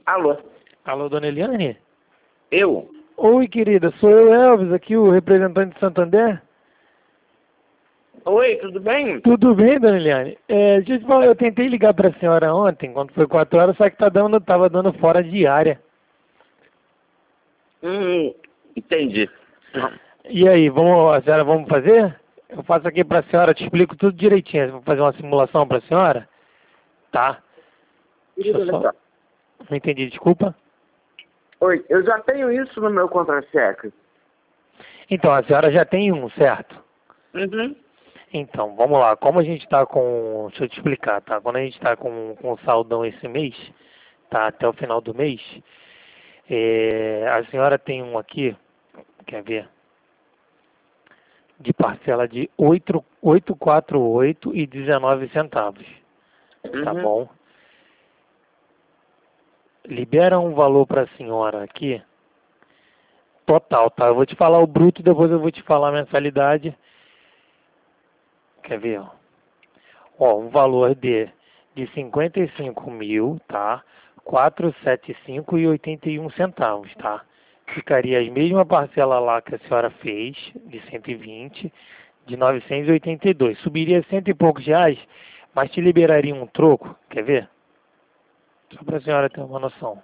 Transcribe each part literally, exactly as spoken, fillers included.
Alô? Alô, dona Eliane? Eu? Oi, querida, sou eu, Elvis, aqui, o representante de Santander. Oi, tudo bem? Tudo bem, dona Eliane? É, deixa eu te falar, eu tentei ligar para a senhora ontem, quando foi quatro horas, só que tá dando, tava dando fora de área. Hum, entendi. E aí, vamos, a senhora, vamos fazer? Eu faço aqui para a senhora, te explico tudo direitinho. Vou fazer uma simulação para a senhora? Tá. Deixa Querido, eu olha só... só. Não entendi, desculpa. Oi, eu já tenho isso no meu contra-cheque. Então, a senhora já tem um, certo? Uhum. Então, vamos lá. Como a gente está com... Deixa eu te explicar, tá? Quando a gente está com, com saldão esse mês, tá? Até o final do mês, é, a senhora tem um aqui, quer ver? De parcela de oito, oitocentos e quarenta e oito reais e dezenove centavos. Tá Uhum. bom? Libera um valor para a senhora aqui, total, tá? Eu vou te falar o bruto, depois eu vou te falar a mensalidade. Quer ver, ó? Ó, um valor de, de cinquenta e cinco mil, tá? quatrocentos e setenta e cinco reais e oitenta e um centavos, tá? Ficaria as mesmas parcelas lá que a senhora fez, de cento e vinte, de novecentos e oitenta e dois. Subiria cento e poucos reais, mas te liberaria um troco, quer ver? Só para a senhora ter uma noção.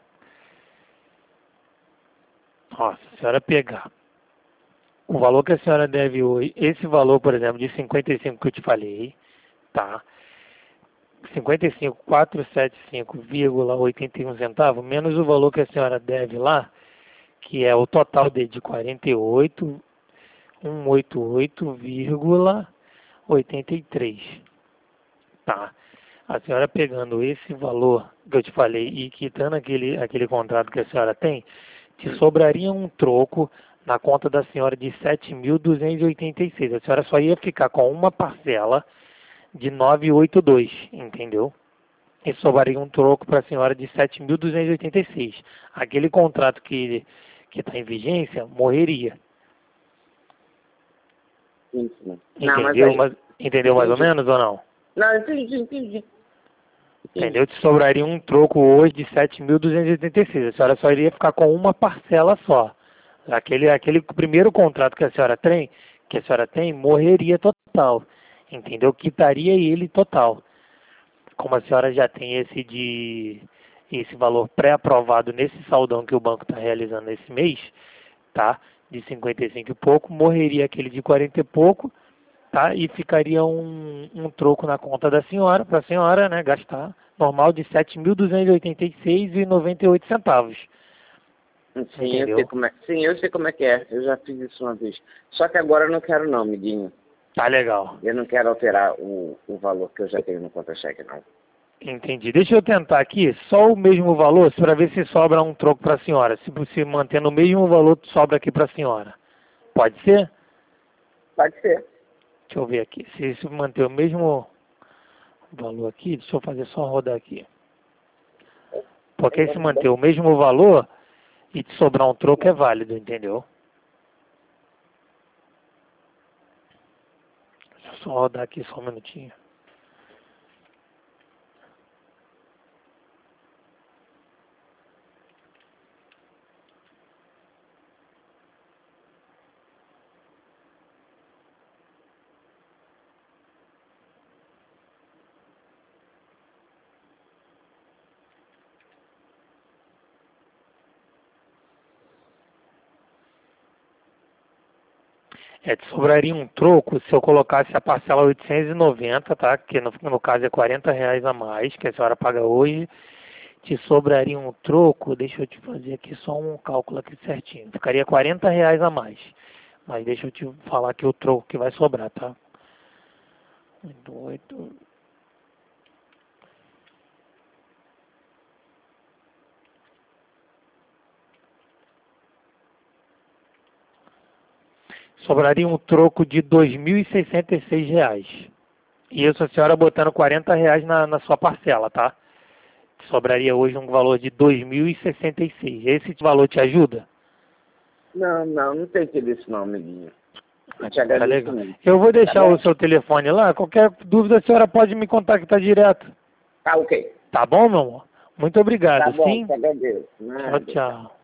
Ó, se a senhora pegar o valor que a senhora deve hoje, esse valor, por exemplo, de cinquenta e cinco que eu te falei, tá? cinquenta e cinco mil quatrocentos e setenta e cinco vírgula oitenta e um centavos, menos o valor que a senhora deve lá, que é o total de, de quarenta e oito mil cento e oitenta e oito vírgula oitenta e três. Tá. A senhora pegando esse valor que eu te falei e quitando aquele, aquele contrato que a senhora tem, te sobraria um troco na conta da senhora de sete mil duzentos e oitenta e seis. A senhora só ia ficar com uma parcela de novecentos e oitenta e dois, entendeu? E sobraria um troco para a senhora de sete mil duzentos e oitenta e seis. Aquele contrato que que está em vigência morreria. Isso. Não, mas Entendeu? aí... Mas, entendeu mais ou Entendi. menos ou não? Não, entendi, entendi. Entendeu? Te sobraria um troco hoje de sete mil duzentos e oitenta e seis. A senhora só iria ficar com uma parcela só. Aquele, aquele primeiro contrato que a senhora tem, que a senhora tem, morreria total. Entendeu? Quitaria ele total. Como a senhora já tem esse de esse valor pré-aprovado nesse saldão que o banco está realizando esse mês, tá? De cinquenta e cinco e pouco, morreria aquele de quarenta e pouco, tá? E ficaria um, um troco na conta da senhora, para a senhora, né, gastar, normal de sete mil duzentos e oitenta e seis reais e noventa e oito centavos. Sim, eu sei como é. Sim, eu sei como é que é. Eu já fiz isso uma vez. Só que agora eu não quero não, amiguinho. Tá legal. Eu não quero alterar o, o valor que eu já tenho no contra-cheque, não. Entendi. Deixa eu tentar aqui, só o mesmo valor, para ver se sobra um troco para a senhora. Se você mantendo o mesmo valor, sobra aqui para a senhora. Pode ser? Pode ser. Deixa eu ver aqui. Se se manter o mesmo valor aqui, deixa eu fazer só rodar aqui. Porque se manter o mesmo valor e te sobrar um troco é válido, entendeu? Deixa eu só rodar aqui só um minutinho. É, te sobraria um troco se eu colocasse a parcela oitocentos e noventa, tá? Que no, no caso é quarenta reais a mais, que a senhora paga hoje. Te sobraria um troco, deixa eu te fazer aqui só um cálculo aqui certinho. Ficaria quarenta reais a mais. Mas deixa eu te falar aqui o troco que vai sobrar, tá? oito, oito. Sobraria um troco de dois mil e sessenta e seis reais. Isso a senhora botando quarenta reais na, na sua parcela, tá? Sobraria hoje um valor de dois mil e sessenta e seis. Esse valor te ajuda? Não, não, não tem que isso não, amiguinho. Eu te Tá agradeço legal. muito. Eu vou deixar Tá bom? o seu telefone lá. Qualquer dúvida a senhora pode me contactar direto. Tá ok. Tá bom, meu amor? Muito obrigado, Tá bom, sim? te agradeço. Tchau, Nada. tchau.